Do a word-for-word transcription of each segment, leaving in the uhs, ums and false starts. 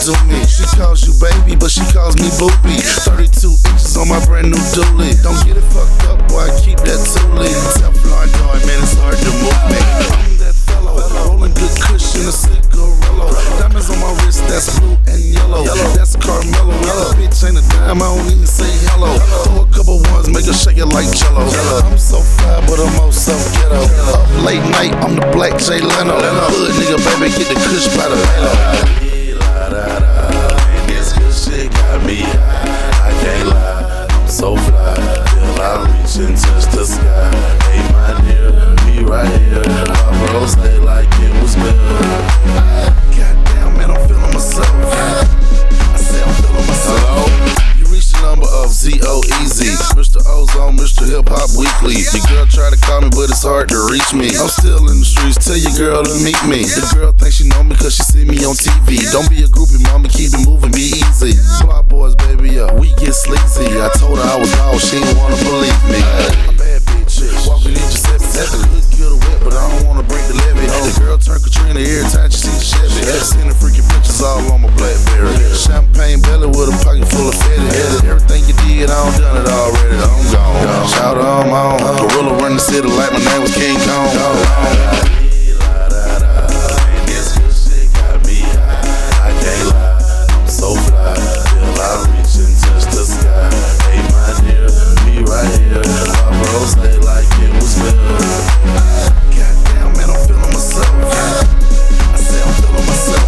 do me. She calls you baby, but she calls me booby. thirty-two inches on my brand new dually. Don't get it fucked up, boy, I keep that toolie. Teflon going, man, it's hard to move me. I'm that fellow, rolling good cushion, a cigarillo. Diamonds on my wrist, that's blue and yellow. That's Carmelo. That bitch ain't a dime, I don't even say hello. Throw a couple ones, make her shake it like Jello. I'm so fly, but I'm also ghetto. Up late night, I'm the black Jay Leno. Hood nigga, baby, get the kush by the halo. And this good shit got me high. I can't lie, I'm so fly. Till I reach and touch the sky. Hey my dear, be right here. My bro say like it was good. Goddamn, man, I'm feeling myself. I say I'm feeling myself. Hello? You reached the number of Z O E Z, Mister Ozone, Mister Hip Hop Weekly. Your girl tried to call me, but it's hard to reach me. I'm still in the streets, tell your girl to meet me. The girl thinks she know me cause she see me on T V. Don't be a groupie, mama, keep it moving, be easy. Fly boys, baby, yeah, we get sleazy. I told her I was lost, she didn't wanna believe me. A bad bitch, walking in Giuseppe seven. Could get her wet, but I don't wanna break the levee. The girl turned Katrina every time she see the Chevy. Seen the freaking pictures all on my Blackberry. Champagne belly with a pocket full of fatty. Everything you did, I done done it already. I'm gone. Shout out, I'm on. Gorilla run the city like my name was King Kong. And this good shit got me high. I can't lie, I'm so fly. Till I reach and touch the sky. Hey my dear, be right here. My bro say like it was good. Goddamn, man, I'm feeling myself. I say I'm feeling myself.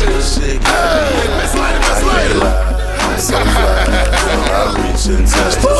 So fly, till I reach and touch the